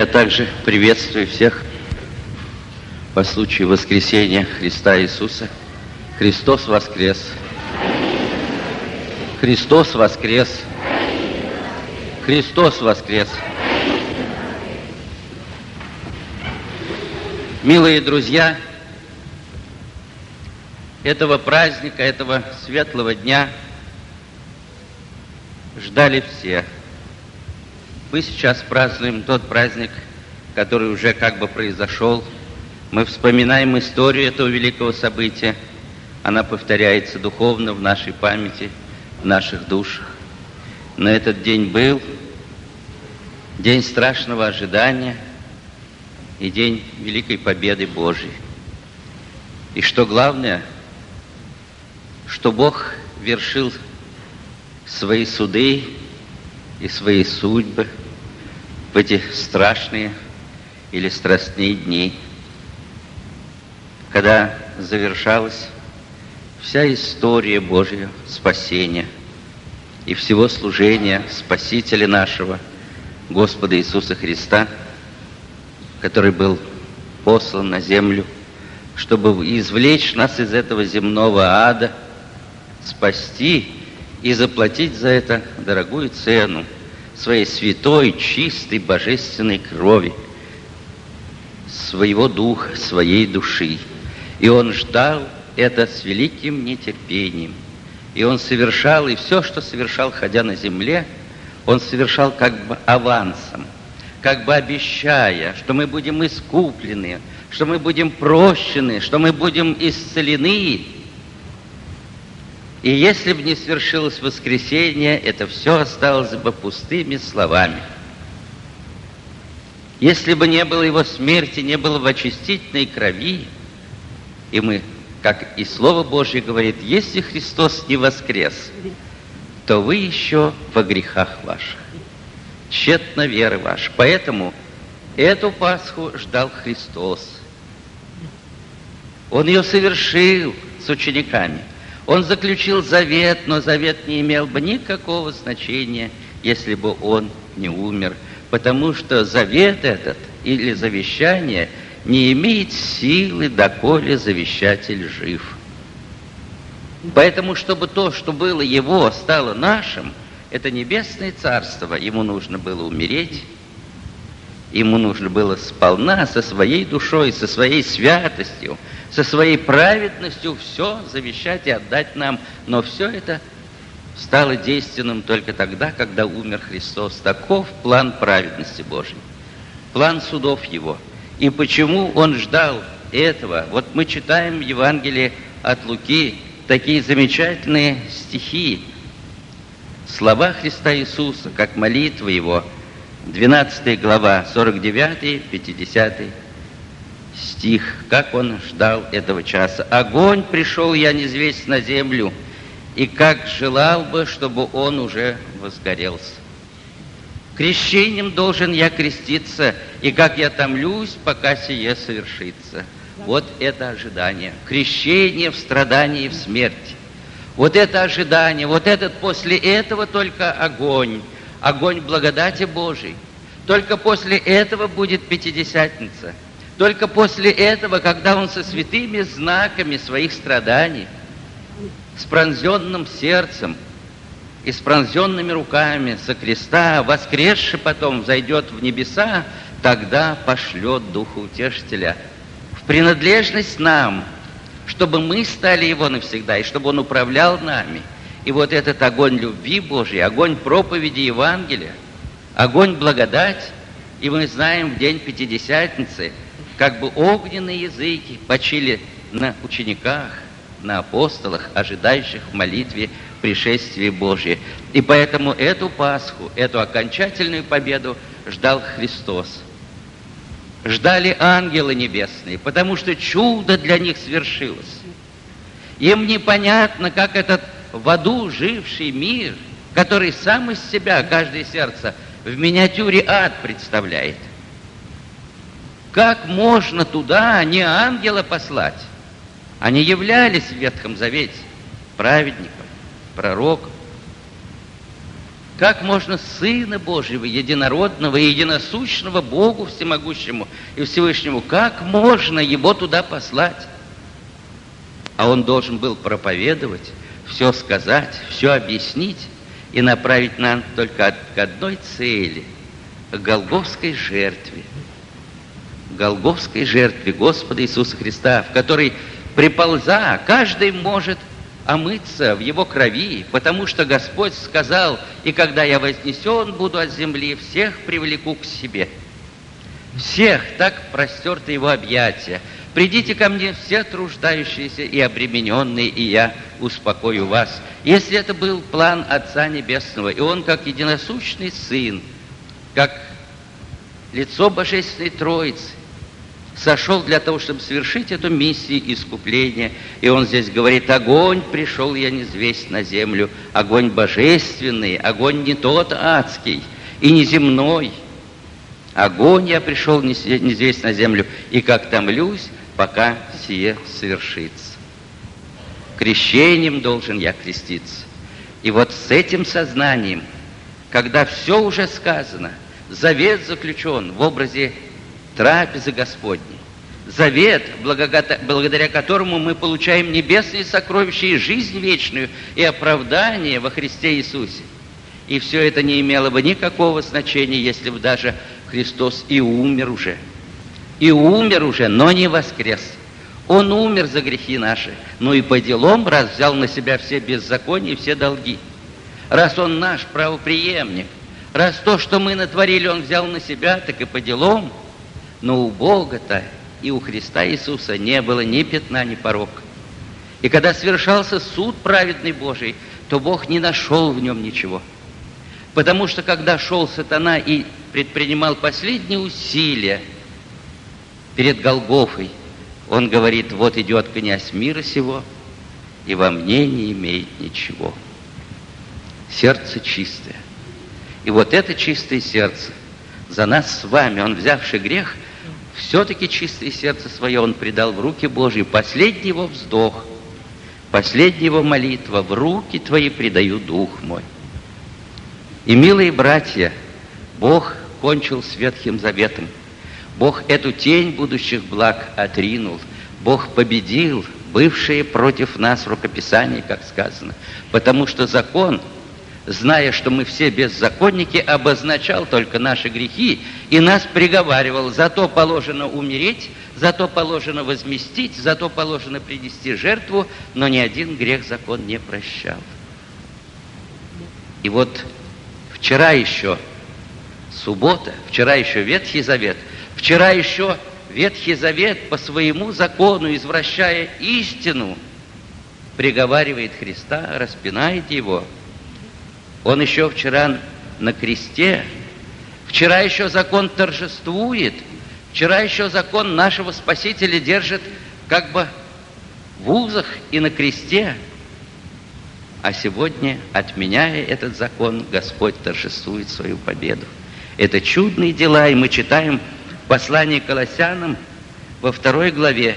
Я также приветствую всех по случаю воскресения Христа Иисуса. Христос воскрес! Христос воскрес! Христос воскрес! Милые друзья, этого праздника, этого светлого дня ждали все. Мы сейчас празднуем тот праздник, который уже как бы произошел. Мы вспоминаем историю этого великого события. Она повторяется духовно в нашей памяти, в наших душах. Но этот день был день страшного ожидания и день великой победы Божьей. И что главное, что Бог вершил свои суды и свои судьбы в эти страшные или страстные дни, когда завершалась вся история Божьего спасения и всего служения Спасителя нашего, Господа Иисуса Христа, который был послан на землю, чтобы извлечь нас из этого земного ада, спасти и заплатить за это дорогую цену своей святой, чистой, божественной крови, своего духа, своей души. И Он ждал это с великим нетерпением. И Он совершал, и все, что совершал, ходя на земле, Он совершал как бы авансом, как бы обещая, что мы будем искуплены, что мы будем прощены, что мы будем исцелены. И если бы не свершилось воскресение, это все осталось бы пустыми словами. Если бы не было Его смерти, не было бы очистительной крови, и мы, как и Слово Божье говорит, если Христос не воскрес, то вы еще во грехах ваших, тщетна вера ваша. Поэтому эту Пасху ждал Христос. Он ее совершил с учениками. Он заключил завет, но завет не имел бы никакого значения, если бы он не умер, потому что завет этот или завещание не имеет силы, доколе завещатель жив. Поэтому, чтобы то, что было его, стало нашим, это небесное царство, ему нужно было умереть, ему нужно было сполна со своей душой, со своей святостью, со своей праведностью все завещать и отдать нам. Но все это стало действенным только тогда, когда умер Христос. Таков план праведности Божьей, план судов Его. И почему Он ждал этого? Вот мы читаем в Евангелии от Луки такие замечательные стихи, слова Христа Иисуса, как молитва Его, 12 глава, 49-50 стих, как Он ждал этого часа. «Огонь пришел, я низвесть на землю, и как желал бы, чтобы он уже возгорелся. Крещением должен я креститься, и как я томлюсь, пока сие совершится». Вот это ожидание, крещение в страдании и в смерти. Вот это ожидание, вот этот после этого только огонь, огонь благодати Божией. Только после этого будет Пятидесятница. Только после этого, когда Он со святыми знаками своих страданий, с пронзенным сердцем и с пронзенными руками со креста, воскресший потом зайдет в небеса, тогда пошлет Духа Утешителя в принадлежность нам, чтобы мы стали Его навсегда, и чтобы Он управлял нами. И вот этот огонь любви Божьей, огонь проповеди Евангелия, огонь благодати, и мы знаем, в день Пятидесятницы как бы огненные языки почили на учениках, на апостолах, ожидающих в молитве пришествия Божия. И поэтому эту Пасху, эту окончательную победу ждал Христос. Ждали ангелы небесные, потому что чудо для них свершилось. Им непонятно, как этот в аду живший мир, который сам из себя, каждое сердце, в миниатюре ад представляет. Как можно туда не ангела послать? Они являлись в Ветхом Завете праведником, пророком. Как можно Сына Божьего, единородного и единосущного Богу Всемогущему и Всевышнему, как можно Его туда послать? А Он должен был проповедовать, все сказать, все объяснить и направить нам только к одной цели – к Голгофской жертве. Голгофской жертве Господа Иисуса Христа, в которой, приполза, каждый может омыться в Его крови, потому что Господь сказал: «И когда я вознесен буду от земли, всех привлеку к себе». Всех, так простерты Его объятия. «Придите ко мне все труждающиеся и обремененные, и я успокою вас». Если это был план Отца Небесного, и Он, как единосущный Сын, как лицо Божественной Троицы, сошел для того, чтобы совершить эту миссию искупления. И Он здесь говорит: огонь пришел я низвесть на землю, огонь божественный, огонь не тот адский и не земной. Огонь я пришел низвесть на землю, и как томлюсь, пока сие совершится. Крещением должен я креститься. И вот с этим сознанием, когда все уже сказано, завет заключен в образе трапезы Господней. Завет, благодаря которому мы получаем небесные сокровища и жизнь вечную, и оправдание во Христе Иисусе. И все это не имело бы никакого значения, если бы даже Христос и умер уже. И умер уже, но не воскрес. Он умер за грехи наши, но и по делам, раз взял на себя все беззакония и все долги. Раз Он наш правопреемник, раз то, что мы натворили, Он взял на себя, так и по делам. Но у Бога-то и у Христа Иисуса не было ни пятна, ни порока. И когда совершался суд праведный Божий, то Бог не нашел в нем ничего. Потому что когда шел сатана и предпринимал последние усилия перед Голгофой, он говорит: вот идет князь мира сего, и во мне не имеет ничего. Сердце чистое. И вот это чистое сердце за нас с вами, Он, взявший грех, все-таки чистое сердце свое Он предал в руки Божьи. Последний Его вздох, последняя Его молитва: в руки Твои предаю дух мой. И, милые братья, Бог кончил с Ветхим Заветом. Бог эту тень будущих благ отринул. Бог победил бывшие против нас рукописания, как сказано. Потому что закон, зная, что мы все беззаконники, обозначал только наши грехи и нас приговаривал: зато положено умереть, зато положено возместить, зато положено принести жертву, но ни один грех закон не прощал. И вот вчера еще суббота, вчера еще Ветхий Завет, вчера еще Ветхий Завет по своему закону, извращая истину, приговаривает Христа, распинает Его. Он еще вчера на кресте, вчера еще закон торжествует, вчера еще закон нашего Спасителя держит как бы в узах и на кресте, а сегодня, отменяя этот закон, Господь торжествует свою победу. Это чудные дела, и мы читаем в послании к Колоссянам во 2 главе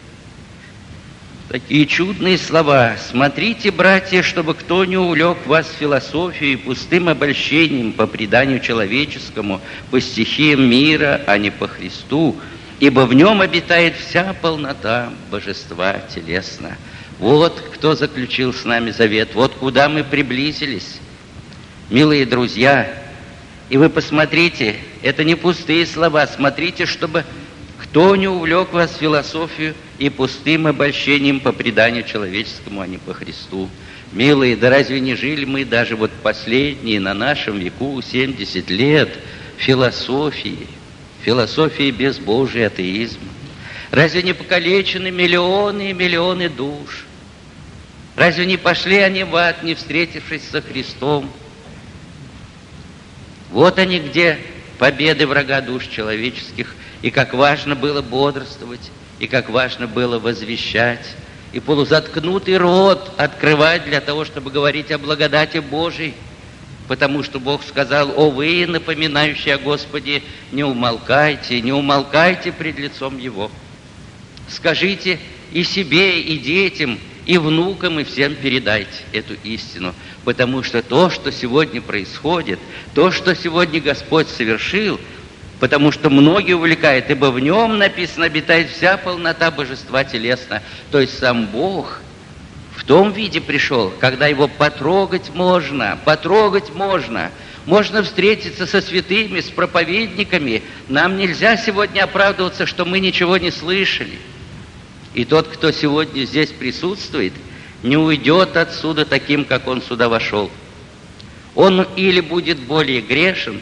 такие чудные слова: «Смотрите, братья, чтобы кто не увлек вас философией и пустым обольщением по преданию человеческому, по стихиям мира, а не по Христу, ибо в нем обитает вся полнота божества телесно». Вот кто заключил с нами завет, вот куда мы приблизились, милые друзья. И вы посмотрите, это не пустые слова. Смотрите, чтобы кто не увлек вас философию и пустым обольщением по преданию человеческому, а не по Христу. Милые, да разве не жили мы даже вот последние на нашем веку 70 лет философии безбожия, атеизма? Разве не покалечены миллионы и миллионы душ? Разве не пошли они в ад, не встретившись со Христом? Вот они где победы врага душ человеческих, и как важно было бодрствовать, и как важно было возвещать, и полузаткнутый рот открывать для того, чтобы говорить о благодати Божией, потому что Бог сказал: «О вы, напоминающие о Господе, не умолкайте пред лицом Его». Скажите и себе, и детям, и внукам, и всем передайте эту истину. Потому что то, что сегодня происходит, то, что сегодня Господь совершил, потому что многие увлекают, ибо в нем, написано, обитает вся полнота божества телесно. То есть сам Бог в том виде пришел, когда его потрогать можно, можно встретиться со святыми, с проповедниками. Нам нельзя сегодня оправдываться, что мы ничего не слышали. И тот, кто сегодня здесь присутствует, не уйдет отсюда таким, как он сюда вошел. Он или будет более грешен,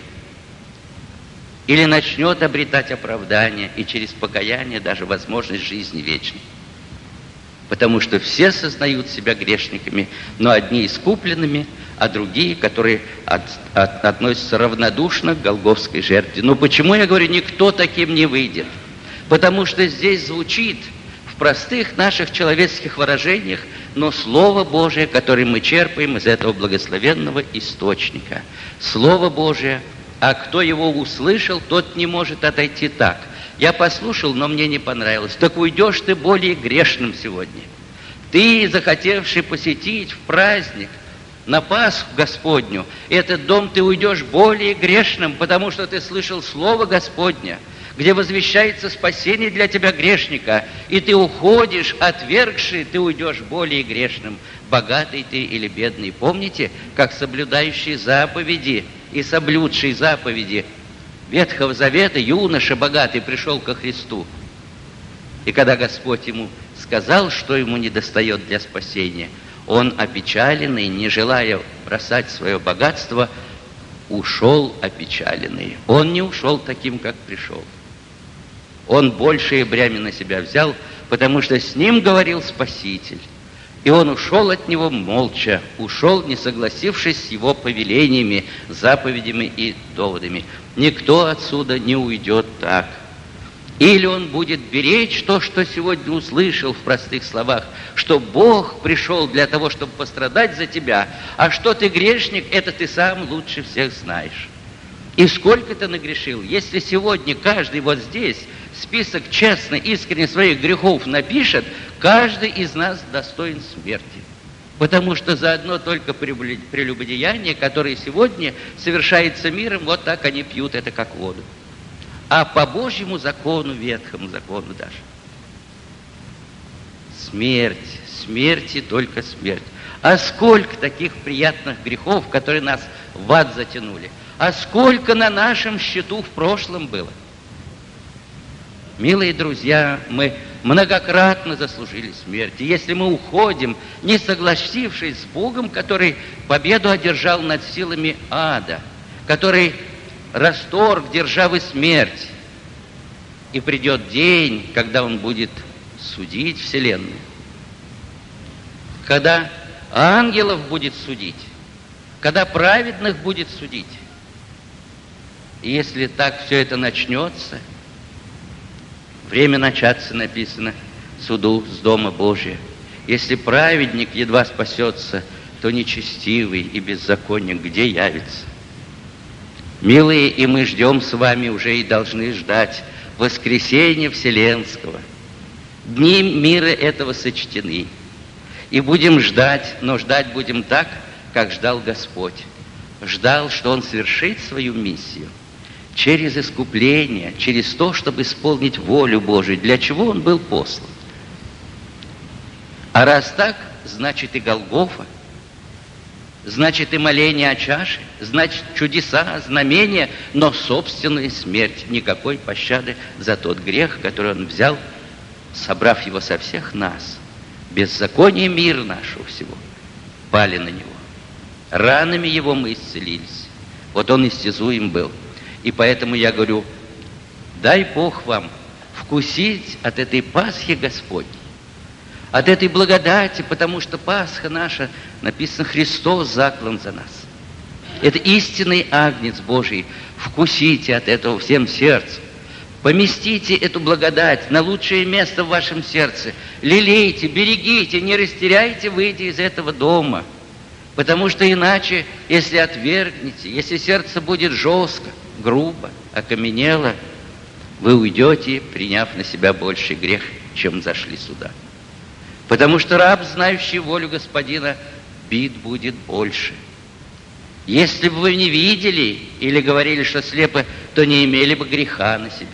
или начнет обретать оправдание и через покаяние даже возможность жизни вечной. Потому что все сознают себя грешниками, но одни искупленными, а другие, которые относятся равнодушно к голгофской жертве. Но почему я говорю, никто таким не выйдет? Потому что здесь звучит в простых наших человеческих выражениях, но Слово Божие, которое мы черпаем из этого благословенного источника. Слово Божие, а кто его услышал, тот не может отойти так. Я послушал, но мне не понравилось. Так уйдешь ты более грешным сегодня. Ты, захотевший посетить в праздник, на Пасху Господню, этот дом ты уйдешь более грешным, потому что ты слышал Слово Господня, где возвещается спасение для тебя, грешника, и ты уходишь, отвергший, ты уйдешь более грешным, богатый ты или бедный. Помните, как соблюдающий заповеди и соблюдший заповеди Ветхого Завета юноша богатый пришел ко Христу. И когда Господь ему сказал, что ему недостает для спасения, он, опечаленный, не желая бросать свое богатство, ушел опечаленный. Он не ушел таким, как пришел. Он большее бремя на себя взял, потому что с ним говорил Спаситель. И он ушел от него молча, ушел, не согласившись с его повелениями, заповедями и доводами. Никто отсюда не уйдет так. Или он будет беречь то, что сегодня услышал в простых словах, что Бог пришел для того, чтобы пострадать за тебя, а что ты грешник, это ты сам лучше всех знаешь. И сколько ты нагрешил? Если сегодня каждый вот здесь список честно, искренне своих грехов напишет, каждый из нас достоин смерти. Потому что за одно только прелюбодеяние, которое сегодня совершается миром, вот так они пьют это как воду. А по Божьему закону, ветхому закону даже, смерть, смерти только смерть. А сколько таких приятных грехов, которые нас в ад затянули, а сколько на нашем счету в прошлом было. Милые друзья, мы многократно заслужили смерти. Если мы уходим, не согласившись с Богом, который победу одержал над силами ада, который расторг державы смерти, и придет день, когда Он будет судить вселенную, когда ангелов будет судить, когда праведных будет судить. И если так все это начнется, время начаться написано суду с дома Божия. Если праведник едва спасется, то нечестивый и беззаконник где явится? Милые, и мы ждем с вами уже и должны ждать воскресения вселенского. Дни мира этого сочтены. И будем ждать, но ждать будем так, как ждал Господь. Ждал, что Он совершит свою миссию через искупление, через то, чтобы исполнить волю Божию, для чего Он был послан. А раз так, значит и Голгофа, значит и моление о чаше, значит чудеса, знамения, но собственная смерть, никакой пощады за тот грех, который Он взял, собрав его со всех нас. Беззаконие мира нашего всего пали на Него. Ранами Его мы исцелились. Вот Он истязуем был. И поэтому я говорю, дай Бог вам вкусить от этой Пасхи Господней, от этой благодати, потому что Пасха наша, написано, Христос заклан за нас. Это истинный Агнец Божий. Вкусите от этого всем сердцем. Поместите эту благодать на лучшее место в вашем сердце. Лелейте, берегите, не растеряйте, выйдя из этого дома. Потому что иначе, если отвергнете, если сердце будет жестко, грубо, окаменело, вы уйдете, приняв на себя больший грех, чем зашли сюда. Потому что раб, знающий волю господина, бит будет больше. Если бы вы не видели или говорили, что слепы, то не имели бы греха на себе.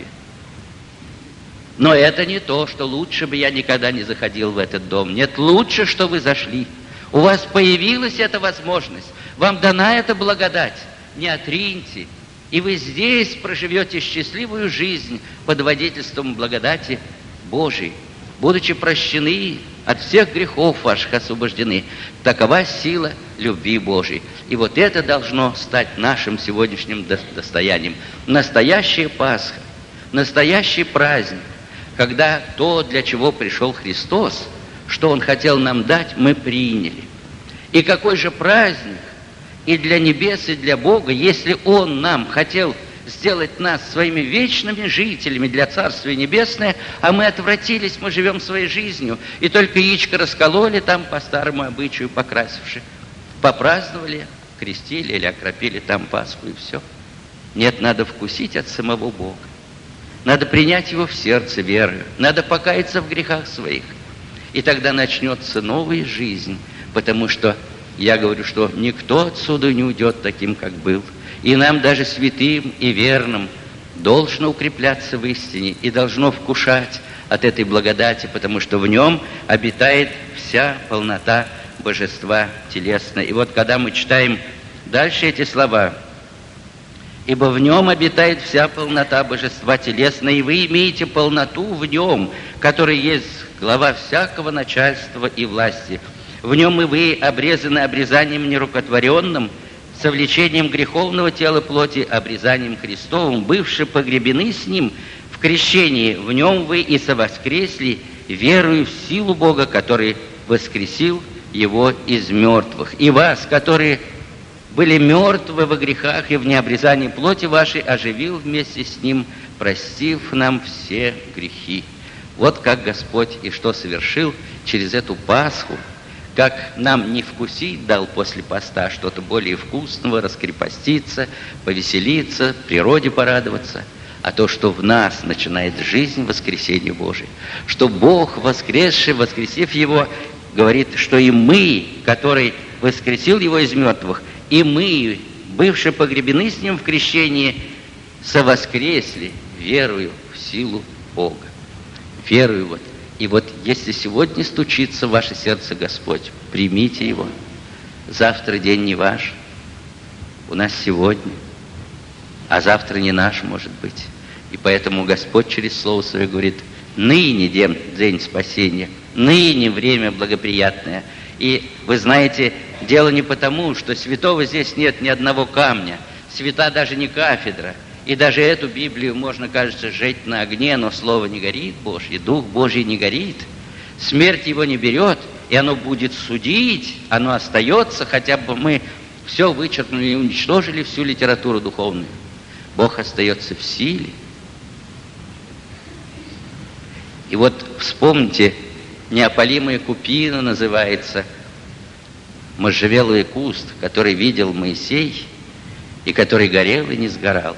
Но это не то, что лучше бы я никогда не заходил в этот дом. Нет, лучше, что вы зашли. У вас появилась эта возможность. Вам дана эта благодать. Не отриньте. И вы здесь проживете счастливую жизнь под водительством благодати Божией, будучи прощены, от всех грехов ваших освобождены. Такова сила любви Божией. И вот это должно стать нашим сегодняшним достоянием. Настоящая Пасха, настоящий праздник, когда то, для чего пришел Христос, что Он хотел нам дать, мы приняли. И какой же праздник и для небес, и для Бога, если Он нам хотел сделать нас своими вечными жителями для Царствия Небесное, а мы отвратились, мы живем своей жизнью, и только яичко раскололи там по старому обычаю, покрасивши, попраздновали, крестили или окропили там Пасху, и все. Нет, надо вкусить от самого Бога. Надо принять Его в сердце верою, надо покаяться в грехах своих. И тогда начнется новая жизнь, потому что я говорю, что никто отсюда не уйдет таким, как был. И нам даже святым и верным должно укрепляться в истине и должно вкушать от этой благодати, потому что в нем обитает вся полнота божества телесного. И вот когда мы читаем дальше эти слова: «Ибо в нем обитает вся полнота божества телесного, и вы имеете полноту в нем, который есть глава всякого начальства и власти. В нем и вы обрезаны обрезанием нерукотворенным, совлечением греховного тела плоти, обрезанием Христовым, бывши погребены с Ним в крещении. В нем вы и совоскресли, веруя в силу Бога, который воскресил Его из мертвых. И вас, которые были мертвы во грехах и в необрезании плоти вашей, оживил вместе с Ним, простив нам все грехи». Вот как Господь и что совершил через эту Пасху, как нам не вкусить дал после поста что-то более вкусного, раскрепоститься, повеселиться, природе порадоваться, а то, что в нас начинает жизнь воскресения Божия, что Бог, воскресший, воскресив Его, говорит, что и мы, который воскресил Его из мертвых, и мы, бывшие погребены с Ним в крещении, совоскресли верою в силу Бога. Верую вот. И вот если сегодня стучится в ваше сердце Господь, примите Его. Завтра день не ваш, у нас сегодня, а завтра не наш, может быть. И поэтому Господь через Слово Свое говорит: ныне день спасения, ныне время благоприятное. И вы знаете, дело не потому, что святого здесь нет ни одного камня, свята даже не кафедра. И даже эту Библию можно, кажется, сжечь на огне, но Слово не горит Божье, Дух Божий не горит. Смерть его не берет, и оно будет судить, оно остается, хотя бы мы все вычеркнули и уничтожили всю литературу духовную. Бог остается в силе. И вот вспомните, неопалимая купина называется, можжевелый куст, который видел Моисей, и который горел и не сгорал.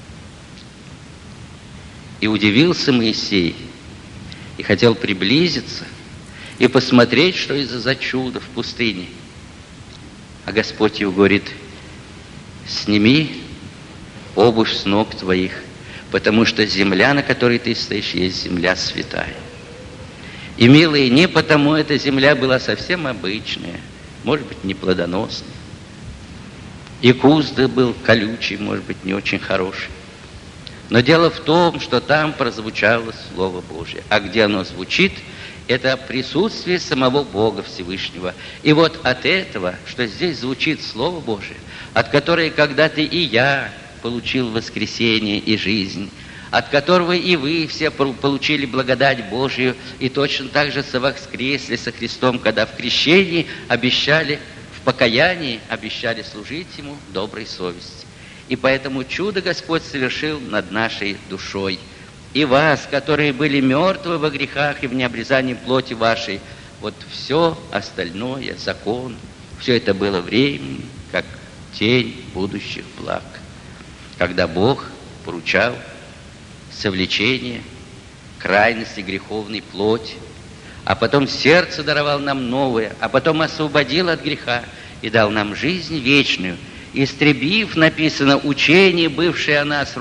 И удивился Моисей, и хотел приблизиться, и посмотреть, что это за чудо в пустыне. А Господь ему говорит: сними обувь с ног твоих, потому что земля, на которой ты стоишь, есть земля святая. И, милые, не потому эта земля была совсем обычная, может быть, неплодоносная. И куст был колючий, может быть, не очень хороший. Но дело в том, что там прозвучало Слово Божие. А где оно звучит, это присутствие самого Бога Всевышнего. И вот от этого, что здесь звучит Слово Божие, от которого когда-то и я получил воскресение и жизнь, от которого и вы все получили благодать Божию, и точно так же совоскресли со Христом, когда в крещении обещали, в покаянии обещали служить Ему доброй совести. И поэтому чудо Господь совершил над нашей душой. И вас, которые были мертвы во грехах и в необрезании плоти вашей, вот все остальное, закон, все это было временно, как тень будущих благ, когда Бог поручал совлечение крайности греховной плоти, а потом сердце даровал нам новое, а потом освободил от греха и дал нам жизнь вечную, истребив, написано, учением бывшее о нас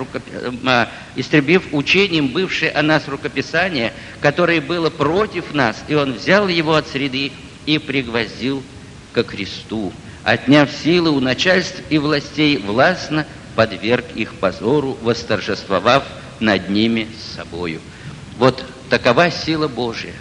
рукописание, которое было против нас, и Он взял его от среды и пригвоздил ко кресту, отняв силы у начальств и властей, властно подверг их позору, восторжествовав над ними с собою. Вот такова сила Божия.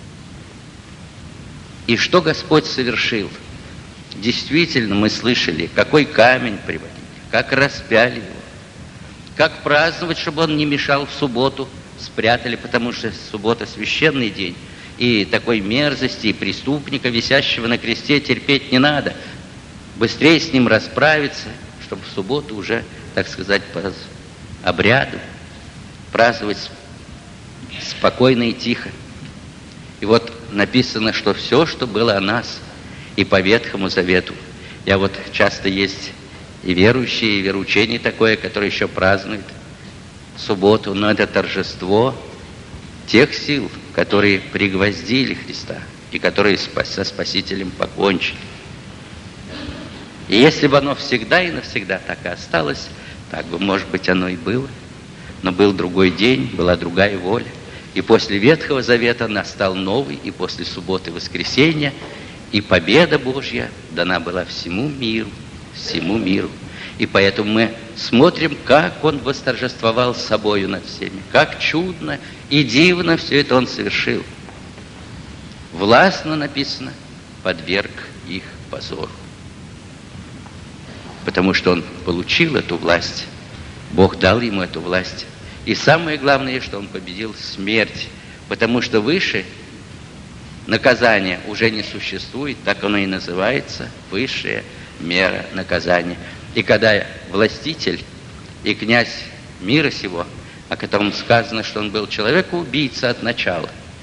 И что Господь совершил? Действительно, мы слышали, какой камень приводили, как распяли его, как праздновать, чтобы он не мешал в субботу, спрятали, потому что суббота священный день, и такой мерзости и преступника, висящего на кресте, терпеть не надо. Быстрее с ним расправиться, чтобы в субботу уже, так сказать, по обряду праздновать спокойно и тихо. И вот написано, что все, что было о нас, и по Ветхому Завету. Я вот часто есть и верующие, и вероучение такое, которое еще празднует субботу, но это торжество тех сил, которые пригвоздили Христа и которые со Спасителем покончили. И если бы оно всегда и навсегда так и осталось, так бы, может быть, оно и было. Но был другой день, была другая воля. И после Ветхого Завета настал новый, и после субботы воскресенья, и победа Божья дана была всему миру, всему миру. И поэтому мы смотрим, как Он восторжествовал собою над всеми, как чудно и дивно все это Он совершил. Властно, написано, подверг их позору. Потому что Он получил эту власть, Бог дал Ему эту власть. И самое главное, что Он победил смерть, потому что выше наказание уже не существует, так оно и называется, высшая мера наказания. И когда властитель и князь мира сего, о котором сказано, что он был человек-убийца от начала,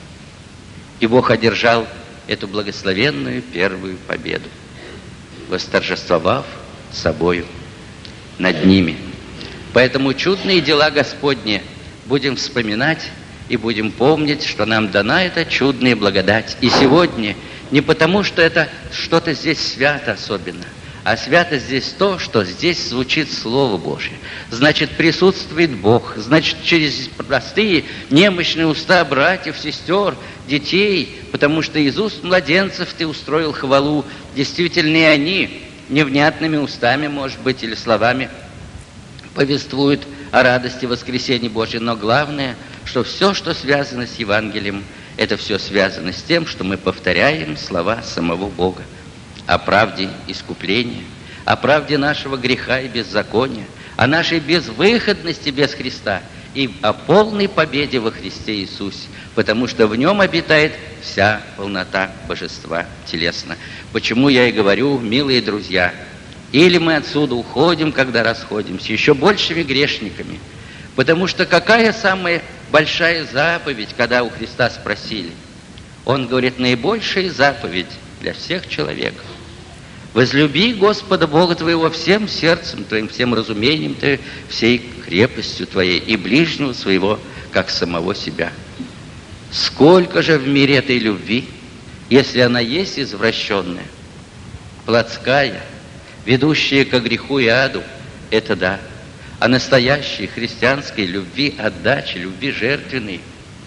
и Бог одержал эту благословенную первую победу, восторжествовав собою над ними. Поэтому чудные дела Господни будем вспоминать и будем помнить, что нам дана эта чудная благодать. И сегодня не потому, что это что-то здесь свято особенно, а свято здесь то, что здесь звучит Слово Божье. Значит, присутствует Бог. Значит, через простые, немощные уста братьев, сестер, детей, потому что из уст младенцев Ты устроил хвалу. Действительно, и они невнятными устами, может быть, или словами повествуют о радости воскресения Божьего. Но главное, что все, что связано с Евангелием, это все связано с тем, что мы повторяем слова самого Бога о правде искупления, о правде нашего греха и беззакония, о нашей безвыходности без Христа и о полной победе во Христе Иисусе, потому что в Нем обитает вся полнота Божества телесно. Почему я и говорю, милые друзья, или мы отсюда уходим, когда расходимся, еще большими грешниками, потому что какая самая большая заповедь, когда у Христа спросили? Он говорит, наибольшая заповедь для всех человеков. Возлюби Господа Бога твоего всем сердцем твоим, всем разумением твоим, всей крепостью твоей и ближнего своего, как самого себя. Сколько же в мире этой любви, если она есть извращенная, плотская, ведущая ко греху и аду, это да. А настоящей христианской любви, отдачи, любви жертвенной,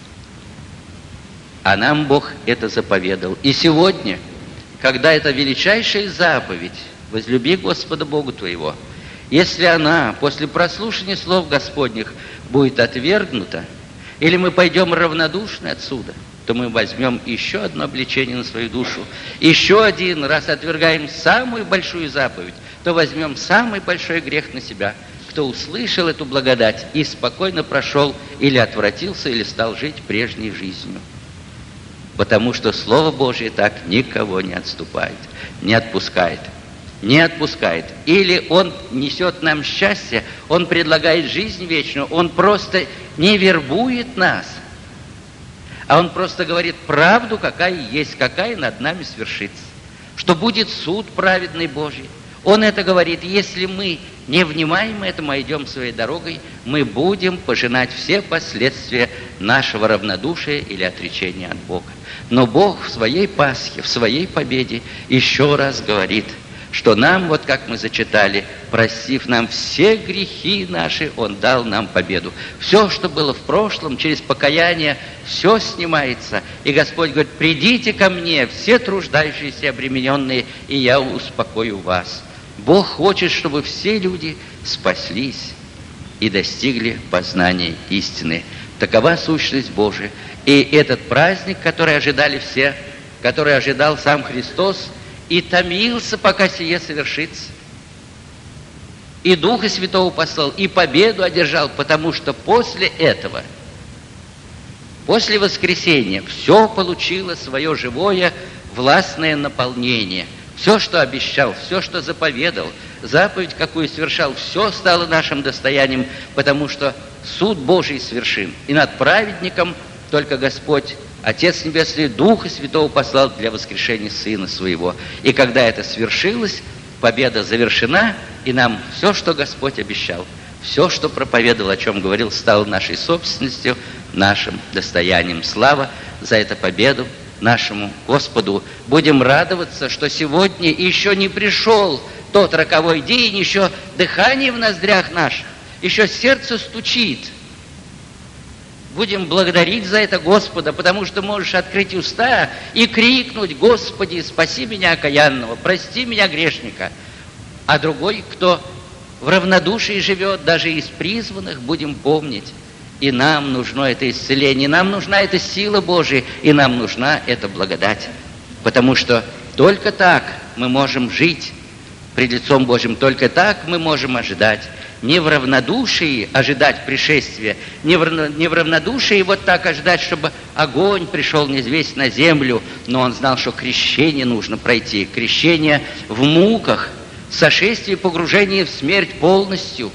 а нам Бог это заповедал. И сегодня, когда эта величайшая заповедь, возлюби Господа Бога твоего, если она после прослушивания слов Господних будет отвергнута, или мы пойдем равнодушны отсюда, то мы возьмем еще одно обличение на свою душу, еще один раз отвергаем самую большую заповедь, то возьмем самый большой грех на себя, кто услышал эту благодать и спокойно прошел или отвратился, или стал жить прежней жизнью. Потому что Слово Божье так никого не отступает, не отпускает. Не отпускает. Или Он несет нам счастье, Он предлагает жизнь вечную, Он просто не вербует нас, а Он просто говорит правду, какая есть, какая над нами свершится. Что будет суд праведный Божий. Он это говорит: если мы не внимаем этому, а идем своей дорогой, мы будем пожинать все последствия нашего равнодушия или отречения от Бога. Но Бог в своей Пасхе, в своей победе еще раз говорит, что нам, вот как мы зачитали, простив нам все грехи наши, Он дал нам победу. Все, что было в прошлом, через покаяние, все снимается. И Господь говорит: придите ко мне, все труждающиеся и обремененные, и я успокою вас. Бог хочет, чтобы все люди спаслись и достигли познания истины. Такова сущность Божия. И этот праздник, который ожидали все, который ожидал сам Христос, и томился, пока сие совершится. И Духа Святого послал, и победу одержал, потому что после этого, после воскресения, все получило свое живое, властное наполнение. Все, что обещал, все, что заповедал, заповедь, какую совершал, все стало нашим достоянием, потому что суд Божий свершен. И над праведником только Господь, Отец Небесный, Духа Святого послал для воскрешения Сына Своего. И когда это свершилось, победа завершена, и нам все, что Господь обещал, все, что проповедовал, о чем говорил, стало нашей собственностью, нашим достоянием. Слава за эту победу нашему Господу. Будем радоваться, что сегодня еще не пришел тот роковой день, еще дыхание в ноздрях наших, еще сердце стучит. Будем благодарить за это Господа, потому что можешь открыть уста и крикнуть: Господи, спаси меня окаянного, прости меня грешника. А другой, кто в равнодушии живет, даже из призванных, будем помнить: и нам нужно это исцеление, нам нужна эта сила Божия, и нам нужна эта благодать. Потому что только так мы можем жить пред лицом Божьим, только так мы можем ожидать. Не в равнодушии ожидать пришествия, не в равнодушии вот так ожидать, чтобы огонь пришел неизвесть на землю, но он знал, что крещение нужно пройти, крещение в муках, сошествие, погружение в смерть полностью.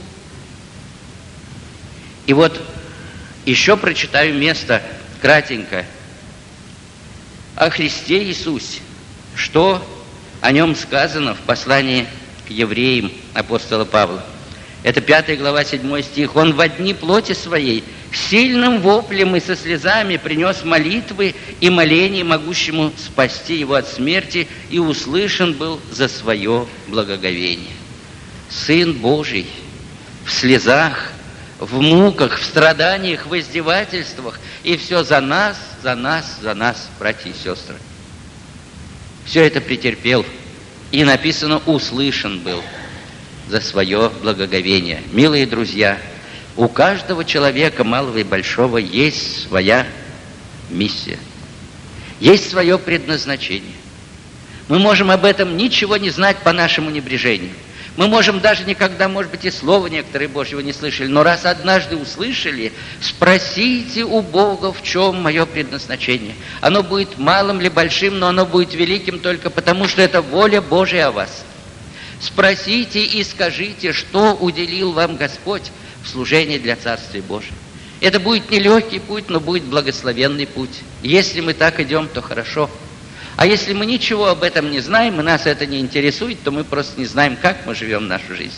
И вот еще прочитаю место кратенько о Христе Иисусе, что о нем сказано в послании к евреям апостола Павла. Это 5 глава, 7 стих. «Он во дни плоти своей сильным воплем и со слезами принес молитвы и моления могущему спасти его от смерти, и услышан был за свое благоговение». Сын Божий в слезах, в муках, в страданиях, в издевательствах, и все за нас, за нас, за нас, братья и сестры. Все это претерпел, и написано: услышан был за свое благоговение. Милые друзья, у каждого человека, малого и большого, есть своя миссия, есть свое предназначение. Мы можем об этом ничего не знать по нашему небрежению. Мы можем даже никогда, может быть, и слова некоторые Божьего не слышали, но раз однажды услышали, спросите у Бога, в чем мое предназначение. Оно будет малым или большим, но оно будет великим только потому, что это воля Божия о вас. Спросите и скажите, что уделил вам Господь в служении для Царствия Божия. Это будет нелегкий путь, но будет благословенный путь. Если мы так идем, то хорошо. А если мы ничего об этом не знаем, и нас это не интересует, то мы просто не знаем, как мы живем нашу жизнь.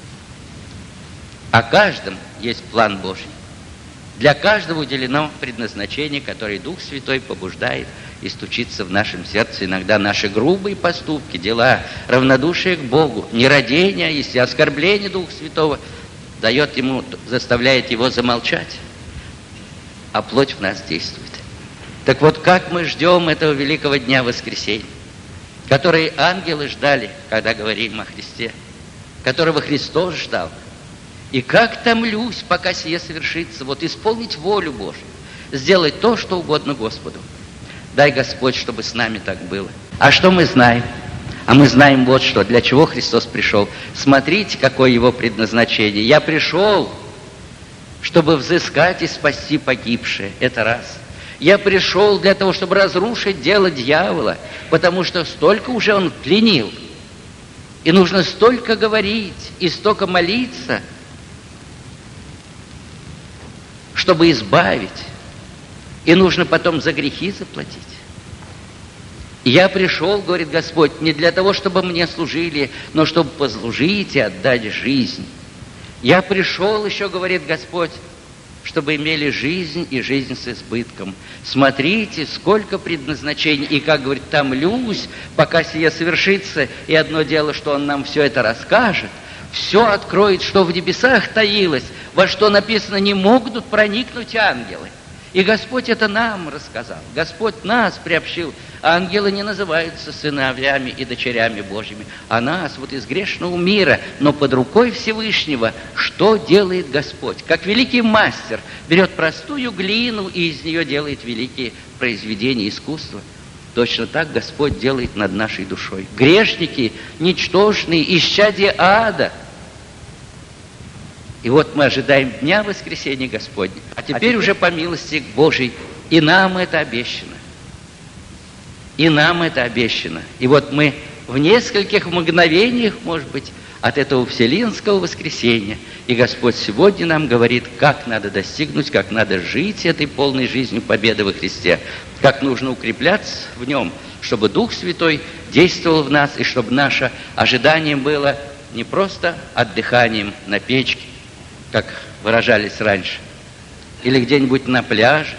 О каждом есть план Божий. Для каждого уделено предназначение, которое Дух Святой побуждает и стучится в нашем сердце. Иногда наши грубые поступки, дела, равнодушие к Богу, нерадение, если оскорбление Духа Святого дает ему, заставляет его замолчать, а плоть в нас действует. Так вот, как мы ждем этого великого дня воскресения, который ангелы ждали, когда говорим о Христе, которого Христос ждал. И как томлюсь, пока сие совершится, вот исполнить волю Божию, сделать то, что угодно Господу. Дай, Господь, чтобы с нами так было. А что мы знаем? А мы знаем вот что, для чего Христос пришел. Смотрите, какое Его предназначение. Я пришел, чтобы взыскать и спасти погибшее. Это раз. Я пришел для того, чтобы разрушить дело дьявола, потому что столько уже он пленил. И нужно столько говорить и столько молиться, чтобы избавить. И нужно потом за грехи заплатить. И я пришел, говорит Господь, не для того, чтобы мне служили, но чтобы послужить и отдать жизнь. Я пришел еще, говорит Господь, чтобы имели жизнь и жизнь с избытком. Смотрите, сколько предназначений. И, как говорит, томлюсь, пока сие совершится. И одно дело, что Он нам все это расскажет, все откроет, что в небесах таилось, во что написано, не могут проникнуть ангелы. И Господь это нам рассказал. Господь нас приобщил. Ангелы не называются сыновьями и дочерями Божьими, а нас вот из грешного мира, но под рукой Всевышнего. Что делает Господь? Как великий мастер берет простую глину и из нее делает великие произведения искусства. Точно так Господь делает над нашей душой. Грешники, ничтожные, исчадия ада. И вот мы ожидаем дня воскресения Господня. А теперь уже по милости Божией и нам это обещано. И нам это обещано. И вот мы в нескольких мгновениях, может быть, от этого вселенского воскресения. И Господь сегодня нам говорит, как надо достигнуть, как надо жить этой полной жизнью победы во Христе, как нужно укрепляться в Нем, чтобы Дух Святой действовал в нас, и чтобы наше ожидание было не просто отдыханием на печке, как выражались раньше, или где-нибудь на пляже,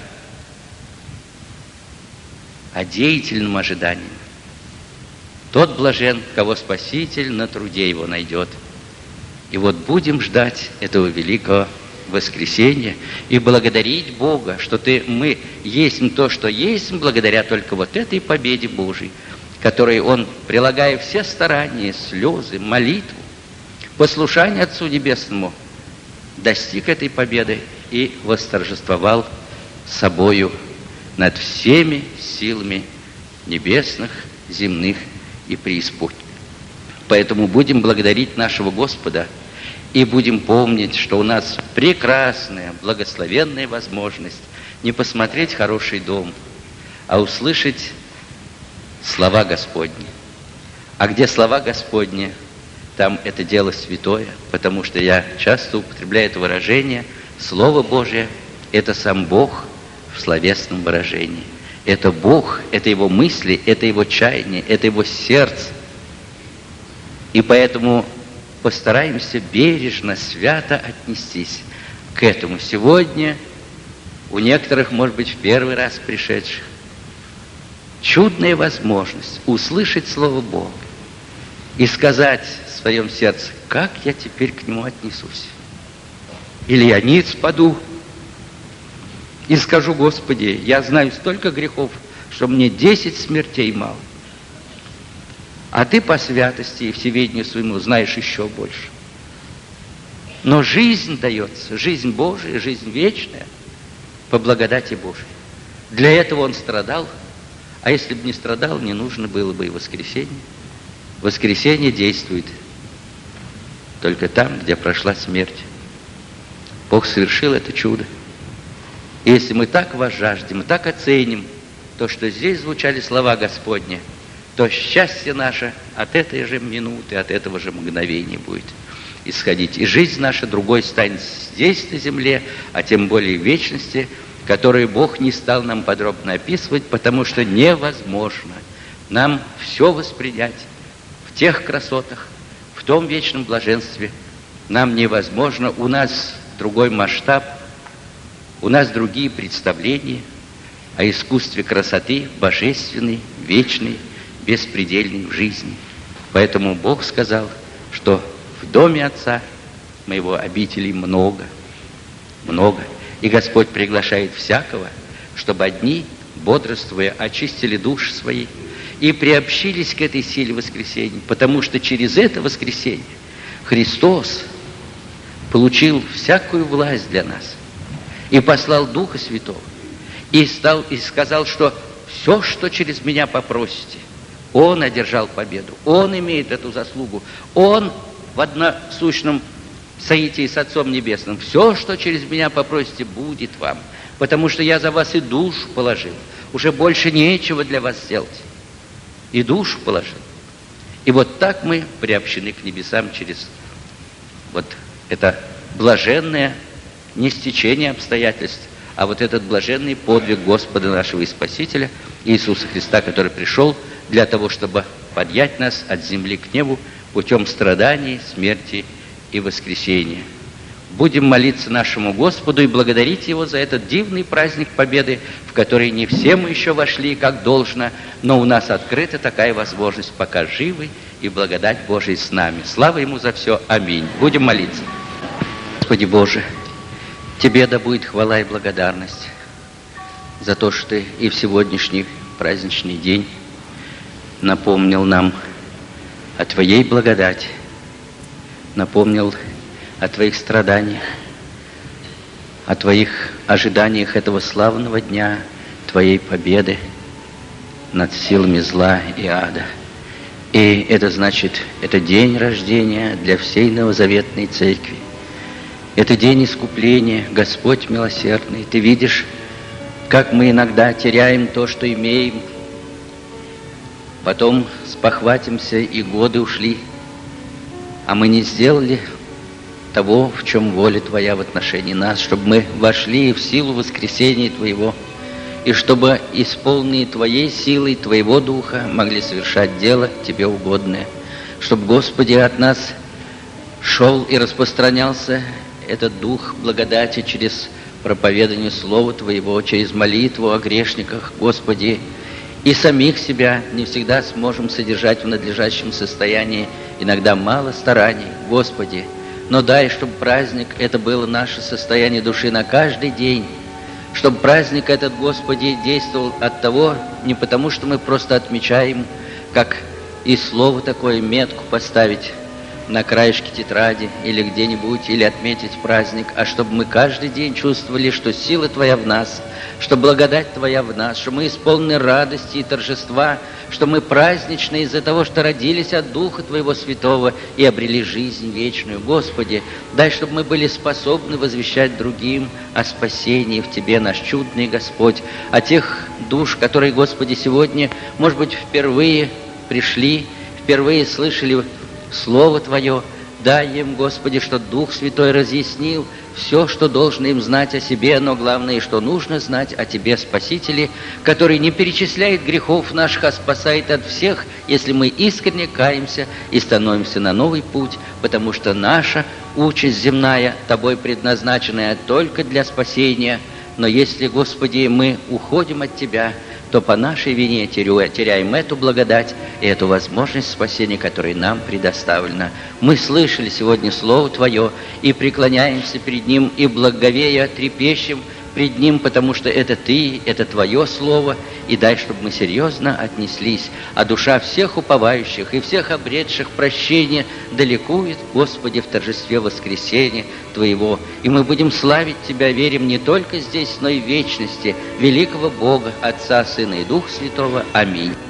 а деятельным ожиданием. Тот блажен, кого Спаситель на труде его найдет. И вот будем ждать этого великого воскресения и благодарить Бога, что мы есть то, что есть, благодаря только вот этой победе Божией, которой Он, прилагая все старания, слезы, молитву, послушание Отцу Небесному, достиг этой победы и восторжествовал собою над всеми силами небесных, земных и преисподних. Поэтому будем благодарить нашего Господа и будем помнить, что у нас прекрасная, благословенная возможность не посмотреть хороший дом, а услышать слова Господни. А где слова Господни, там это дело святое, потому что я часто употребляю это выражение. Слово Божие – это сам Бог в словесном выражении. Это Бог, это Его мысли, это Его чаяние, это Его сердце. И поэтому постараемся бережно, свято отнестись к этому. Сегодня у некоторых, может быть, в первый раз пришедших, чудная возможность услышать Слово Бога и сказать в своем сердце, как я теперь к Нему отнесусь. Или я ниц паду и скажу, Господи, я знаю столько грехов, что мне 10 смертей мало. А Ты по святости и всеведению своему знаешь еще больше. Но жизнь дается, жизнь Божия, жизнь вечная, по благодати Божией. Для этого Он страдал, а если бы не страдал, не нужно было бы и воскресение. Воскресение действует только там, где прошла смерть. Бог совершил это чудо. И если мы так возжаждем, и так оценим то, что здесь звучали слова Господни, то счастье наше от этой же минуты, от этого же мгновения будет исходить. И жизнь наша другой станет здесь, на земле, а тем более в вечности, которую Бог не стал нам подробно описывать, потому что невозможно нам все воспринять в тех красотах, в том вечном блаженстве. Нам невозможно, у нас другой масштаб, у нас другие представления о искусстве красоты, божественной, вечной, беспредельной в жизни. Поэтому Бог сказал, что в доме Отца моего обителей много, много. И Господь приглашает всякого, чтобы одни, бодрствуя, очистили души свои и приобщились к этой силе воскресения, потому что через это воскресение Христос получил всякую власть для нас и послал Духа Святого, и сказал, что все, что через меня попросите, Он одержал победу, Он имеет эту заслугу, Он в односущном соитии с Отцом Небесным. Все, что через меня попросите, будет вам, потому что я за вас и душу положил. Уже больше нечего для вас сделать. И душу положил. И вот так мы приобщены к небесам через вот это блаженное не стечение обстоятельств, а вот этот блаженный подвиг Господа нашего и Спасителя Иисуса Христа, который пришел для того, чтобы поднять нас от земли к небу путем страданий, смерти и воскресения. Будем молиться нашему Господу и благодарить Его за этот дивный праздник Победы, в который не все мы еще вошли как должно, но у нас открыта такая возможность, пока живы, и благодать Божия с нами. Слава Ему за все. Аминь. Будем молиться. Господи Боже, Тебе да будет хвала и благодарность за то, что Ты и в сегодняшний праздничный день напомнил нам о Твоей благодати, напомнил о Твоих страданиях, о Твоих ожиданиях этого славного дня, Твоей победы над силами зла и ада. И это значит, это день рождения для всей новозаветной церкви. Это день искупления, Господь милосердный. Ты видишь, как мы иногда теряем то, что имеем, потом спохватимся, и годы ушли, а мы не сделали того, в чем воля Твоя в отношении нас, чтобы мы вошли в силу воскресения Твоего, и чтобы, исполненные Твоей силой, Твоего Духа, могли совершать дело Тебе угодное, чтобы, Господи, от нас шел и распространялся этот Дух благодати через проповедание Слова Твоего, через молитву о грешниках, Господи, и самих себя не всегда сможем содержать в надлежащем состоянии, иногда мало стараний, Господи, но дай, чтобы праздник это было наше состояние души на каждый день, чтобы праздник этот, Господи, действовал от того, не потому, что мы просто отмечаем, как и слово такое, метку поставить на краешке тетради или где-нибудь, или отметить праздник, а чтобы мы каждый день чувствовали, что сила Твоя в нас, что благодать Твоя в нас, что мы исполнены радости и торжества, что мы праздничны из-за того, что родились от Духа Твоего Святого и обрели жизнь вечную. Господи, дай, чтобы мы были способны возвещать другим о спасении в Тебе, наш чудный Господь, о тех душ, которые, Господи, сегодня, может быть, впервые пришли, впервые слышали Слово Твое. Дай им, Господи, что Дух Святой разъяснил все, что должно им знать о себе, но главное, что нужно знать о Тебе, Спасителе, который не перечисляет грехов наших, а спасает от всех, если мы искренне каемся и становимся на новый путь, потому что наша участь земная, Тобой предназначенная только для спасения. Но если, Господи, мы уходим от Тебя, то по нашей вине теряем эту благодать и эту возможность спасения, которая нам предоставлена. Мы слышали сегодня Слово Твое и преклоняемся перед Ним, и благовея трепещем пред Ним, потому что это Ты, это Твое Слово, и дай, чтобы мы серьезно отнеслись, а душа всех уповающих и всех обретших прощения далекует, Господи, в торжестве воскресения Твоего. И мы будем славить Тебя, верим, не только здесь, но и в вечности, великого Бога, Отца, Сына и Духа Святого. Аминь.